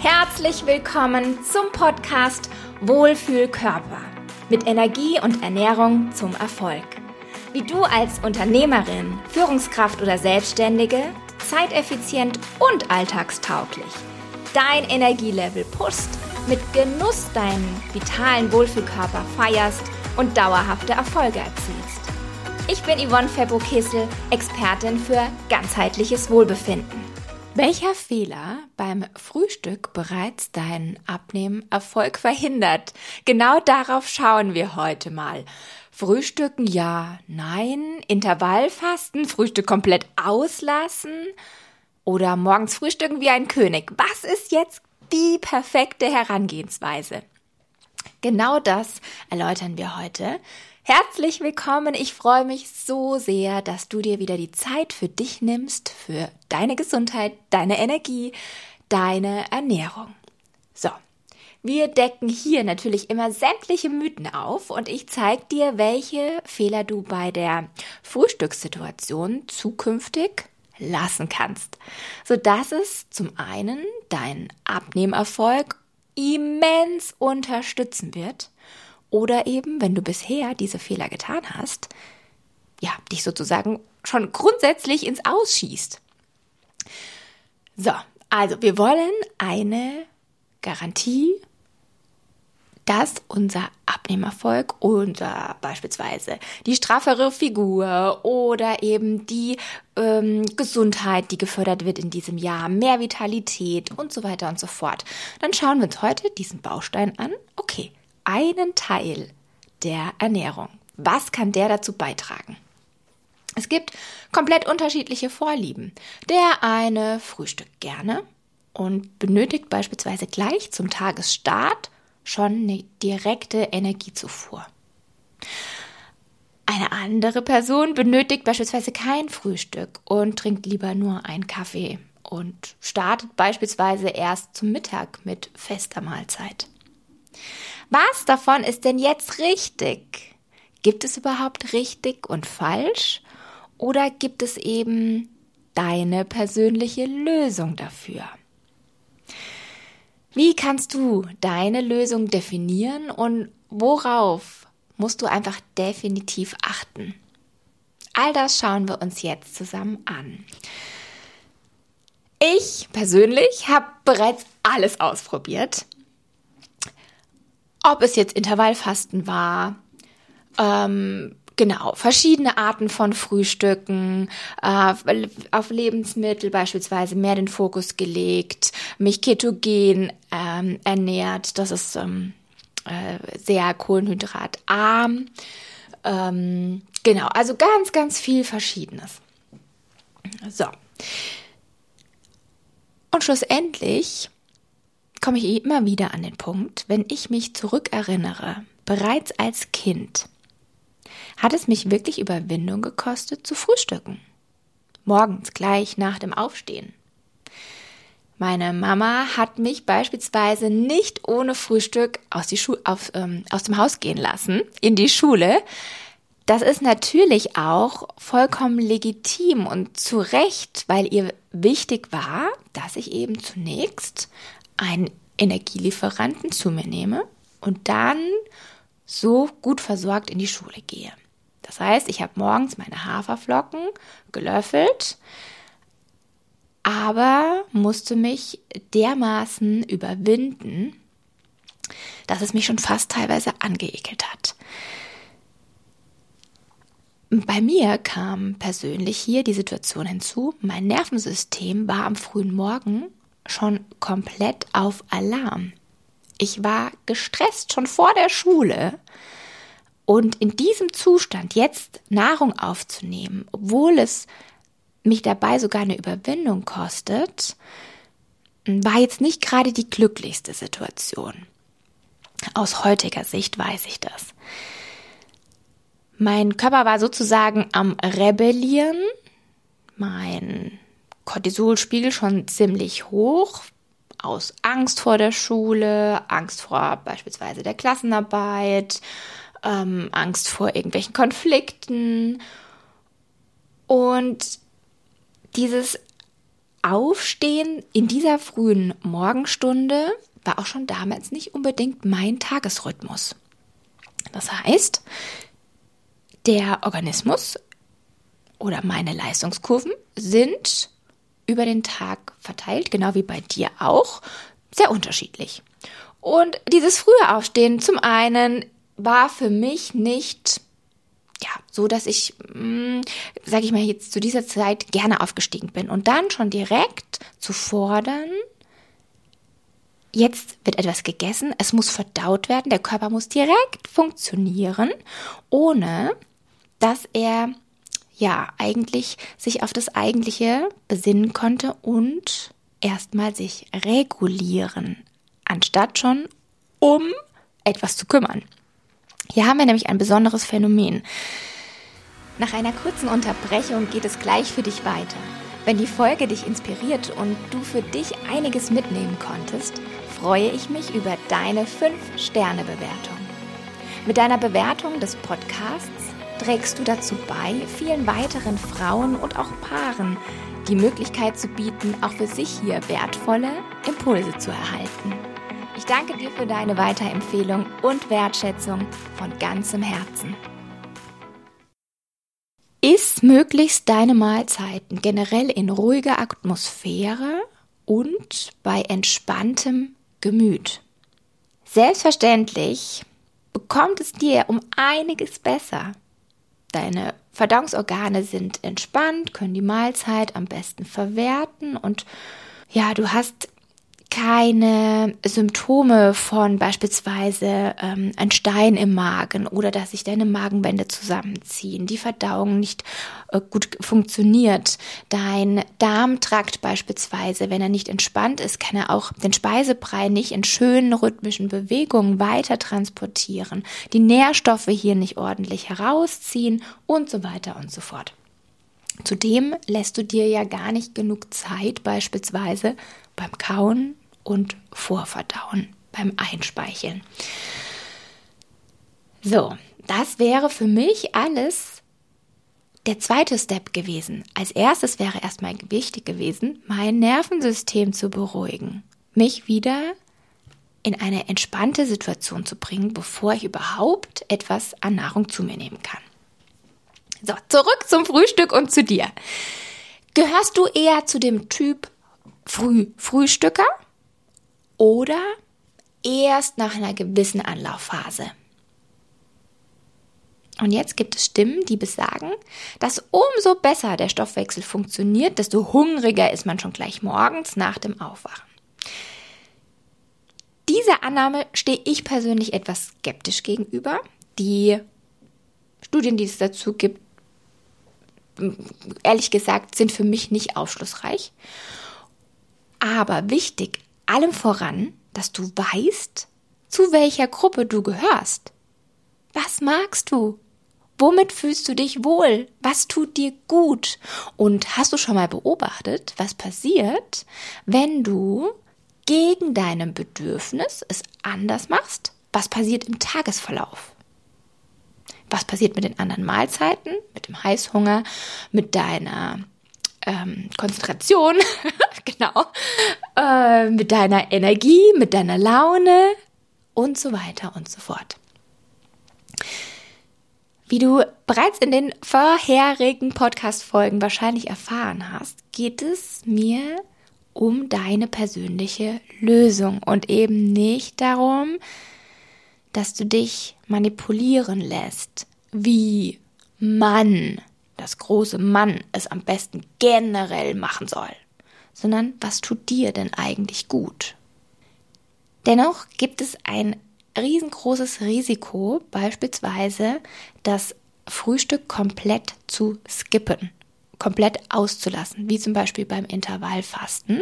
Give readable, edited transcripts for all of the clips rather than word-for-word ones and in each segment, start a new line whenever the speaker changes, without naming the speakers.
Herzlich willkommen zum Podcast Wohlfühlkörper mit Energie und Ernährung zum Erfolg. Wie du als Unternehmerin, Führungskraft oder Selbstständige zeiteffizient und alltagstauglich dein Energielevel pushst, mit Genuss deinen vitalen Wohlfühlkörper feierst und dauerhafte Erfolge erzielst. Ich bin Yvonne Febbo-Kessel, Expertin für ganzheitliches Wohlbefinden. Welcher Fehler beim Frühstück bereits deinen Abnehmerfolg verhindert? Genau darauf schauen wir heute mal. Frühstücken ja, nein, Intervallfasten, Frühstück komplett auslassen oder morgens frühstücken wie ein König. Was ist jetzt die perfekte Herangehensweise? Genau das erläutern wir heute. Herzlich willkommen, ich freue mich so sehr, dass du dir wieder die Zeit für dich nimmst, für deine Gesundheit, deine Energie, deine Ernährung. So, wir decken hier natürlich immer sämtliche Mythen auf und ich zeige dir, welche Fehler du bei der Frühstückssituation zukünftig lassen kannst, sodass es zum einen deinen Abnehmerfolg immens unterstützen wird oder eben, wenn du bisher diese Fehler getan hast, ja, dich sozusagen schon grundsätzlich ins Ausschießt. So, also wir wollen eine Garantie, dass unser Abnehmerfolg oder beispielsweise die straffere Figur oder eben die Gesundheit, die gefördert wird in diesem Jahr, mehr Vitalität und so weiter und so fort. Dann schauen wir uns heute diesen Baustein an. Okay, einen Teil der Ernährung. Was kann der dazu beitragen? Es gibt komplett unterschiedliche Vorlieben. Der eine frühstückt gerne und benötigt beispielsweise gleich zum Tagesstart schon eine direkte Energiezufuhr. Eine andere Person benötigt beispielsweise kein Frühstück und trinkt lieber nur einen Kaffee und startet beispielsweise erst zum Mittag mit fester Mahlzeit. Was davon ist denn jetzt richtig? Gibt es überhaupt richtig und falsch? Oder gibt es eben deine persönliche Lösung dafür? Wie kannst du deine Lösung definieren und worauf musst du einfach definitiv achten? All das schauen wir uns jetzt zusammen an. Ich persönlich habe bereits alles ausprobiert. Ob es jetzt Intervallfasten war, verschiedene Arten von Frühstücken, auf Lebensmittel beispielsweise mehr den Fokus gelegt, mich ketogen ernährt, das ist sehr kohlenhydratarm, also ganz, ganz viel Verschiedenes. So. Und schlussendlich komme ich immer wieder an den Punkt, wenn ich mich zurückerinnere, bereits als Kind, hat es mich wirklich Überwindung gekostet, zu frühstücken. Morgens gleich nach dem Aufstehen. Meine Mama hat mich beispielsweise nicht ohne Frühstück aus dem Haus gehen lassen, in die Schule. Das ist natürlich auch vollkommen legitim und zu Recht, weil ihr wichtig war, dass ich eben zunächst einen Energielieferanten zu mir nehme und dann so gut versorgt in die Schule gehe. Das heißt, ich habe morgens meine Haferflocken gelöffelt, aber musste mich dermaßen überwinden, dass es mich schon fast teilweise angeekelt hat. Bei mir kam persönlich hier die Situation hinzu, mein Nervensystem war am frühen Morgen schon komplett auf Alarm. Ich war gestresst schon vor der Schule und in diesem Zustand jetzt Nahrung aufzunehmen, obwohl es mich dabei sogar eine Überwindung kostet, war jetzt nicht gerade die glücklichste Situation. Aus heutiger Sicht weiß ich das. Mein Körper war sozusagen am Rebellieren, mein Cortisolspiegel schon ziemlich hoch, aus Angst vor der Schule, Angst vor beispielsweise der Klassenarbeit, Angst vor irgendwelchen Konflikten. Und dieses Aufstehen in dieser frühen Morgenstunde war auch schon damals nicht unbedingt mein Tagesrhythmus. Das heißt, der Organismus oder meine Leistungskurven sind über den Tag verteilt, genau wie bei dir auch, sehr unterschiedlich. Und dieses frühe Aufstehen zum einen war für mich nicht so, dass ich, sage ich mal jetzt zu dieser Zeit gerne aufgestiegen bin und dann schon direkt zu fordern, jetzt wird etwas gegessen, es muss verdaut werden, der Körper muss funktionieren, ohne dass er eigentlich sich auf das Eigentliche besinnen konnte und erstmal sich regulieren, anstatt schon um etwas zu kümmern. Hier haben wir nämlich ein besonderes Phänomen. Nach einer kurzen Unterbrechung geht es gleich für dich weiter. Wenn die Folge dich inspiriert und du für dich einiges mitnehmen konntest, freue ich mich über deine 5-Sterne-Bewertung. Mit deiner Bewertung des Podcasts trägst du dazu bei, vielen weiteren Frauen und auch Paaren die Möglichkeit zu bieten, auch für sich hier wertvolle Impulse zu erhalten. Ich danke dir für deine Weiterempfehlung und Wertschätzung von ganzem Herzen. Iss möglichst deine Mahlzeiten generell in ruhiger Atmosphäre und bei entspanntem Gemüt. Selbstverständlich bekommt es dir um einiges besser. Deine Verdauungsorgane sind entspannt, können die Mahlzeit am besten verwerten und du hast keine Symptome von beispielsweise ein Stein im Magen oder dass sich deine Magenwände zusammenziehen, die Verdauung nicht gut funktioniert. Dein Darmtrakt beispielsweise, wenn er nicht entspannt ist, kann er auch den Speisebrei nicht in schönen rhythmischen Bewegungen weiter transportieren, die Nährstoffe hier nicht ordentlich herausziehen und so weiter und so fort. Zudem lässt du dir ja gar nicht genug Zeit beispielsweise beim Kauen und Vorverdauen, beim Einspeicheln. So, das wäre für mich alles der zweite Step gewesen. Als erstes wäre erstmal wichtig gewesen, mein Nervensystem zu beruhigen, mich wieder in eine entspannte Situation zu bringen, bevor ich überhaupt etwas an Nahrung zu mir nehmen kann. So, zurück zum Frühstück und zu dir. Gehörst du eher zu dem Typ Frühstücker oder erst nach einer gewissen Anlaufphase? Und jetzt gibt es Stimmen, die besagen, dass umso besser der Stoffwechsel funktioniert, desto hungriger ist man schon gleich morgens nach dem Aufwachen. Dieser Annahme stehe ich persönlich etwas skeptisch gegenüber. Die Studien, die es dazu gibt, ehrlich gesagt, sind für mich nicht aufschlussreich. Aber wichtig, allem voran, dass du weißt, zu welcher Gruppe du gehörst. Was magst du? Womit fühlst du dich wohl? Was tut dir gut? Und hast du schon mal beobachtet, was passiert, wenn du gegen deinem Bedürfnis es anders machst? Was passiert im Tagesverlauf? Was passiert mit den anderen Mahlzeiten, mit dem Heißhunger, mit deiner Konzentration, genau, mit deiner Energie, mit deiner Laune und so weiter und so fort. Wie du bereits in den vorherigen Podcast-Folgen wahrscheinlich erfahren hast, geht es mir um deine persönliche Lösung und eben nicht darum, dass du dich manipulieren lässt, wie man, das große Mann, es am besten generell machen soll, sondern was tut dir denn eigentlich gut? Dennoch gibt es ein riesengroßes Risiko, beispielsweise das Frühstück komplett zu skippen, komplett auszulassen, wie zum Beispiel beim Intervallfasten,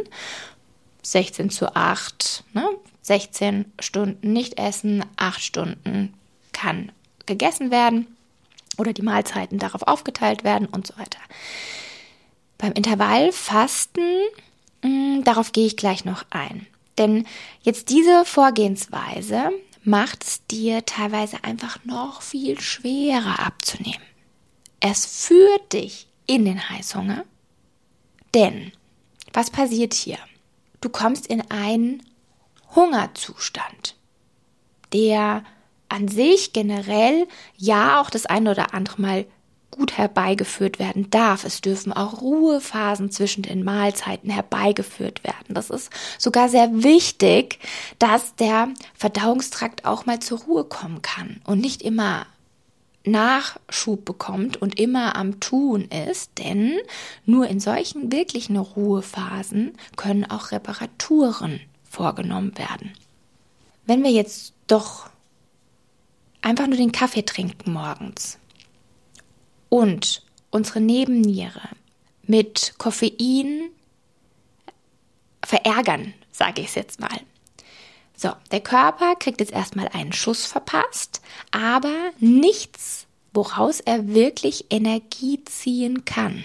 16:8, 16 Stunden nicht essen, 8 Stunden kann gegessen werden oder die Mahlzeiten darauf aufgeteilt werden und so weiter. Beim Intervallfasten, darauf gehe ich gleich noch ein. Denn jetzt diese Vorgehensweise macht es dir teilweise einfach noch viel schwerer abzunehmen. Es führt dich in den Heißhunger, denn was passiert hier? Du kommst in einen Hungerzustand, der an sich generell ja auch das eine oder andere Mal gut herbeigeführt werden darf. Es dürfen auch Ruhephasen zwischen den Mahlzeiten herbeigeführt werden. Das ist sogar sehr wichtig, dass der Verdauungstrakt auch mal zur Ruhe kommen kann und nicht immer Nachschub bekommt und immer am Tun ist, denn nur in solchen wirklichen Ruhephasen können auch Reparaturen vorgenommen werden. Wenn wir jetzt doch einfach nur den Kaffee trinken morgens und unsere Nebenniere mit Koffein verärgern, sage ich es jetzt mal. So, der Körper kriegt jetzt erstmal einen Schuss verpasst, aber nichts, woraus er wirklich Energie ziehen kann.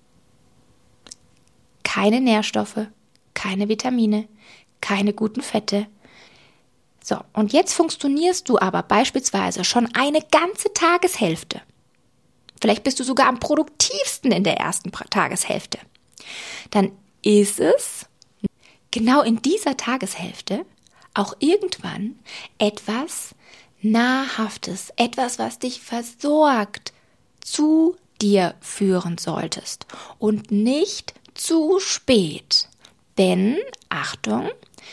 Keine Nährstoffe, keine Vitamine, keine guten Fette. So, und jetzt funktionierst du aber beispielsweise schon eine ganze Tageshälfte. Vielleicht bist du sogar am produktivsten in der ersten Tageshälfte. Dann ist es genau in dieser Tageshälfte auch irgendwann etwas Nahrhaftes, etwas, was dich versorgt, zu dir führen solltest und nicht zu spät. Denn, Achtung,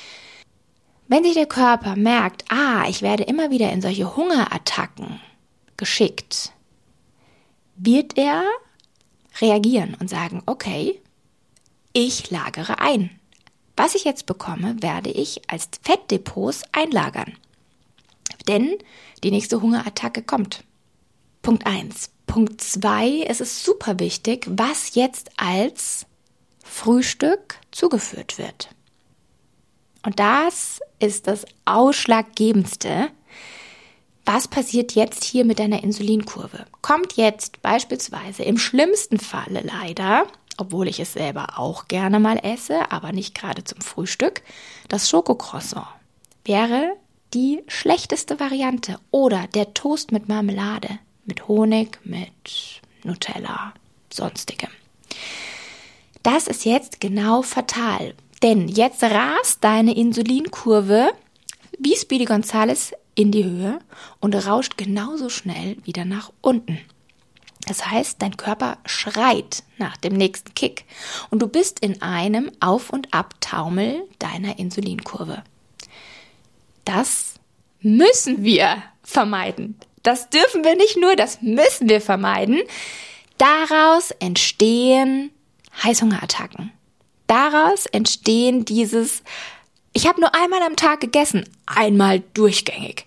wenn sich der Körper merkt, ich werde immer wieder in solche Hungerattacken geschickt, wird er reagieren und sagen, okay, ich lagere ein. Was ich jetzt bekomme, werde ich als Fettdepots einlagern. Denn die nächste Hungerattacke kommt. Punkt 1. Punkt 2, es ist super wichtig, was jetzt als Frühstück zugeführt wird. Und das ist das Ausschlaggebendste. Was passiert jetzt hier mit deiner Insulinkurve? Kommt jetzt beispielsweise im schlimmsten Falle leider, obwohl ich es selber auch gerne mal esse, aber nicht gerade zum Frühstück, das Schokocroissant wäre die schlechteste Variante. Oder der Toast mit Marmelade, mit Honig, mit Nutella, sonstigem. Das ist jetzt genau fatal, denn jetzt rast deine Insulinkurve wie Speedy Gonzales in die Höhe und rauscht genauso schnell wieder nach unten. Das heißt, dein Körper schreit nach dem nächsten Kick und du bist in einem Auf- und Abtaumel deiner Insulinkurve. Das müssen wir vermeiden. Das dürfen wir nicht nur, das müssen wir vermeiden. Daraus entstehen Heißhungerattacken. Daraus entstehen ich habe nur einmal am Tag gegessen, einmal durchgängig.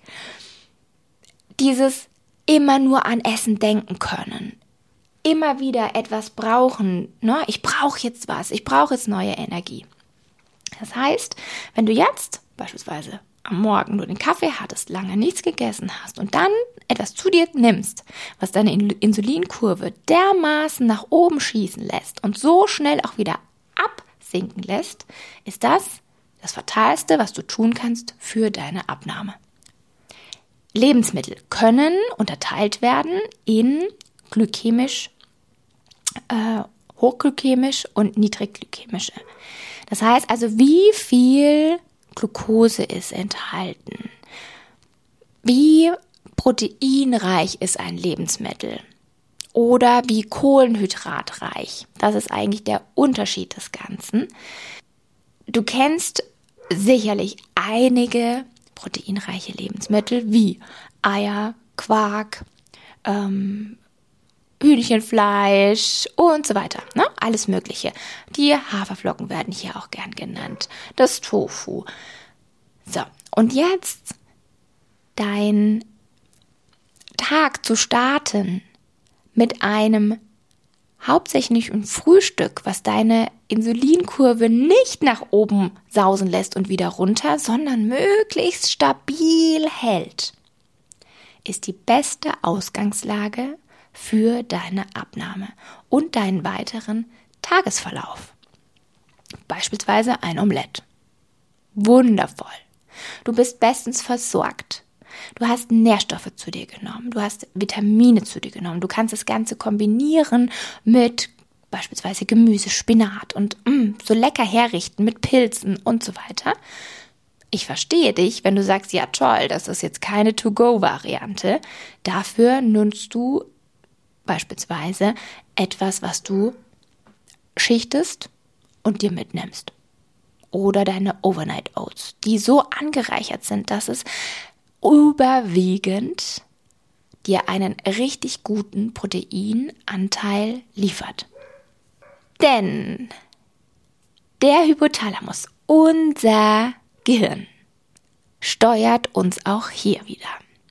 Dieses immer nur an Essen denken können. Immer wieder etwas brauchen. Ne? Ich brauche jetzt was. Ich brauche jetzt neue Energie. Das heißt, wenn du jetzt beispielsweise am Morgen nur den Kaffee hattest, lange nichts gegessen hast und dann etwas zu dir nimmst, was deine Insulinkurve dermaßen nach oben schießen lässt und so schnell auch wieder absinken lässt, ist das Fatalste, was du tun kannst für deine Abnahme. Lebensmittel können unterteilt werden in hochglykämisch und niedrigglykämische. Das heißt also, wie viel Glucose ist enthalten, wie proteinreich ist ein Lebensmittel oder wie kohlenhydratreich. Das ist eigentlich der Unterschied des Ganzen. Du kennst sicherlich einige proteinreiche Lebensmittel wie Eier, Quark, Hühnchenfleisch und so weiter. Ne? Alles Mögliche. Die Haferflocken werden hier auch gern genannt. Das Tofu. So, und jetzt dein Tag zu starten mit einem hauptsächlichen Frühstück, was deine Insulinkurve nicht nach oben sausen lässt und wieder runter, sondern möglichst stabil hält, ist die beste Ausgangslage für deine Abnahme und deinen weiteren Tagesverlauf. Beispielsweise ein Omelett. Wundervoll. Du bist bestens versorgt. Du hast Nährstoffe zu dir genommen. Du hast Vitamine zu dir genommen. Du kannst das Ganze kombinieren mit beispielsweise Gemüse, Spinat und so lecker herrichten mit Pilzen und so weiter. Ich verstehe dich, wenn du sagst, ja toll, das ist jetzt keine To-Go-Variante. Dafür nutzt du beispielsweise etwas, was du schichtest und dir mitnimmst. Oder deine Overnight Oats, die so angereichert sind, dass es überwiegend dir einen richtig guten Proteinanteil liefert. Denn der Hypothalamus, unser Gehirn, steuert uns auch hier wieder.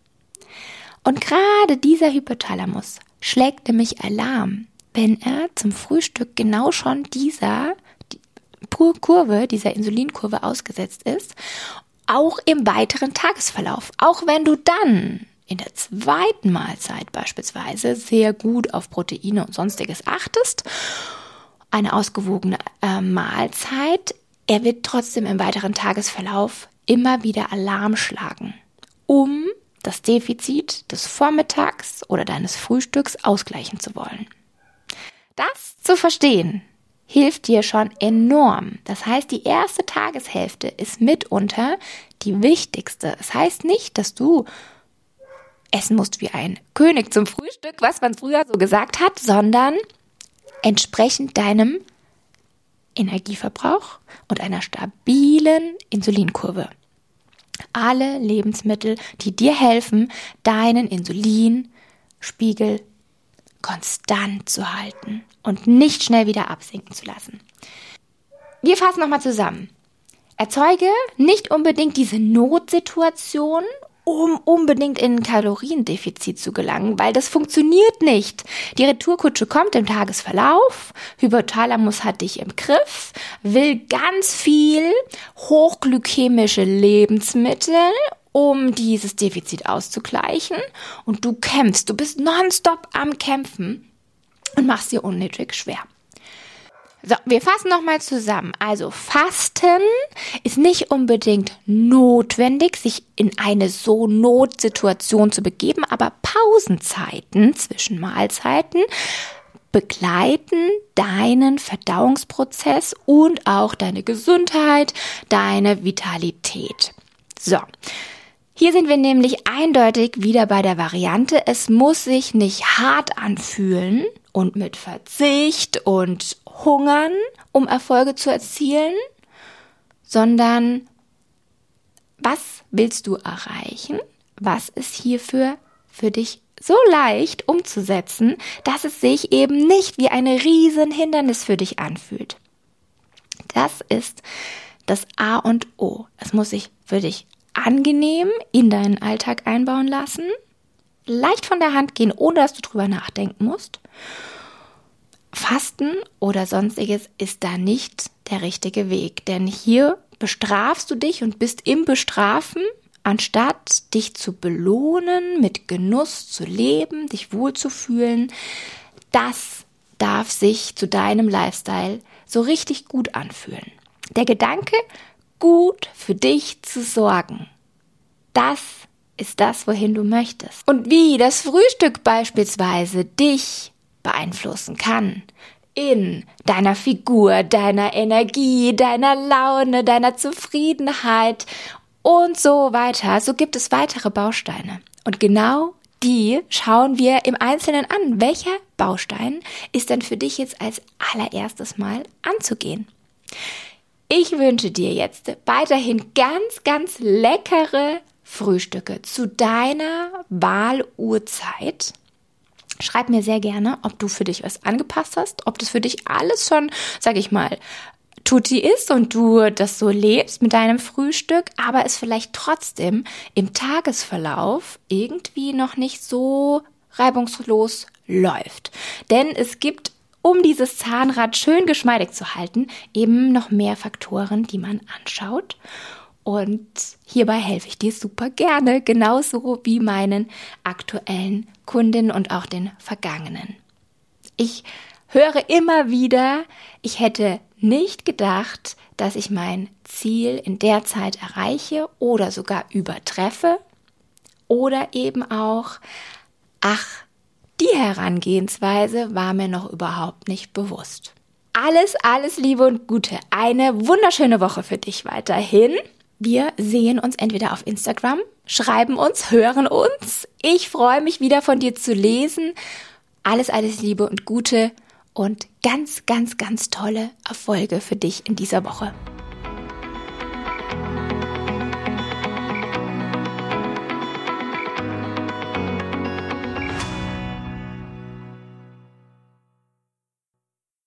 Und gerade dieser Hypothalamus schlägt nämlich Alarm, wenn er zum Frühstück genau schon dieser Insulinkurve ausgesetzt ist, auch im weiteren Tagesverlauf. Auch wenn du dann in der zweiten Mahlzeit beispielsweise sehr gut auf Proteine und Sonstiges achtest, eine ausgewogene Mahlzeit, er wird trotzdem im weiteren Tagesverlauf immer wieder Alarm schlagen, um das Defizit des Vormittags oder deines Frühstücks ausgleichen zu wollen. Das zu verstehen, hilft dir schon enorm. Das heißt, die erste Tageshälfte ist mitunter die wichtigste. Das heißt nicht, dass du essen musst wie ein König zum Frühstück, was man früher so gesagt hat, sondern entsprechend deinem Energieverbrauch und einer stabilen Insulinkurve. Alle Lebensmittel, die dir helfen, deinen Insulinspiegel konstant zu halten und nicht schnell wieder absinken zu lassen. Wir fassen nochmal zusammen. Erzeuge nicht unbedingt diese Notsituation, um unbedingt in ein Kaloriendefizit zu gelangen, weil das funktioniert nicht. Die Retourkutsche kommt im Tagesverlauf, Hypothalamus hat dich im Griff, will ganz viel hochglykämische Lebensmittel, um dieses Defizit auszugleichen, und du kämpfst, du bist nonstop am Kämpfen und machst dir unnötig schwer. So, wir fassen nochmal zusammen. Also Fasten ist nicht unbedingt notwendig, sich in eine so Notsituation zu begeben, aber Pausenzeiten zwischen Mahlzeiten begleiten deinen Verdauungsprozess und auch deine Gesundheit, deine Vitalität. So, hier sind wir nämlich eindeutig wieder bei der Variante, es muss sich nicht hart anfühlen und mit Verzicht und Hungern, um Erfolge zu erzielen, sondern was willst du erreichen? Was ist hierfür für dich so leicht umzusetzen, dass es sich eben nicht wie ein Riesenhindernis für dich anfühlt? Das ist das A und O. Es muss sich für dich angenehm in deinen Alltag einbauen lassen, leicht von der Hand gehen, ohne dass du drüber nachdenken musst. Fasten oder Sonstiges ist da nicht der richtige Weg, denn hier bestrafst du dich und bist im Bestrafen, anstatt dich zu belohnen, mit Genuss zu leben, dich wohlzufühlen. Das darf sich zu deinem Lifestyle so richtig gut anfühlen. Der Gedanke, gut für dich zu sorgen, das ist das, wohin du möchtest. Und wie das Frühstück beispielsweise dich beeinflussen kann in deiner Figur, deiner Energie, deiner Laune, deiner Zufriedenheit und so weiter. So gibt es weitere Bausteine. Und genau die schauen wir im Einzelnen an. Welcher Baustein ist denn für dich jetzt als allererstes mal anzugehen? Ich wünsche dir jetzt weiterhin ganz, ganz leckere Frühstücke zu deiner Wahluhrzeit. Schreib mir sehr gerne, ob du für dich was angepasst hast, ob das für dich alles schon, sag ich mal, tutti ist und du das so lebst mit deinem Frühstück, aber es vielleicht trotzdem im Tagesverlauf irgendwie noch nicht so reibungslos läuft. Denn es gibt, um dieses Zahnrad schön geschmeidig zu halten, eben noch mehr Faktoren, die man anschaut. Und hierbei helfe ich dir super gerne, genauso wie meinen aktuellen Kundinnen und auch den vergangenen. Ich höre immer wieder, ich hätte nicht gedacht, dass ich mein Ziel in der Zeit erreiche oder sogar übertreffe. Oder eben auch, ach, Die Herangehensweise war mir noch überhaupt nicht bewusst. Alles Liebe und Gute. Eine wunderschöne Woche für dich weiterhin. Wir sehen uns entweder auf Instagram, schreiben uns, hören uns. Ich freue mich wieder von dir zu lesen. Alles Liebe und Gute und ganz tolle Erfolge für dich in dieser Woche.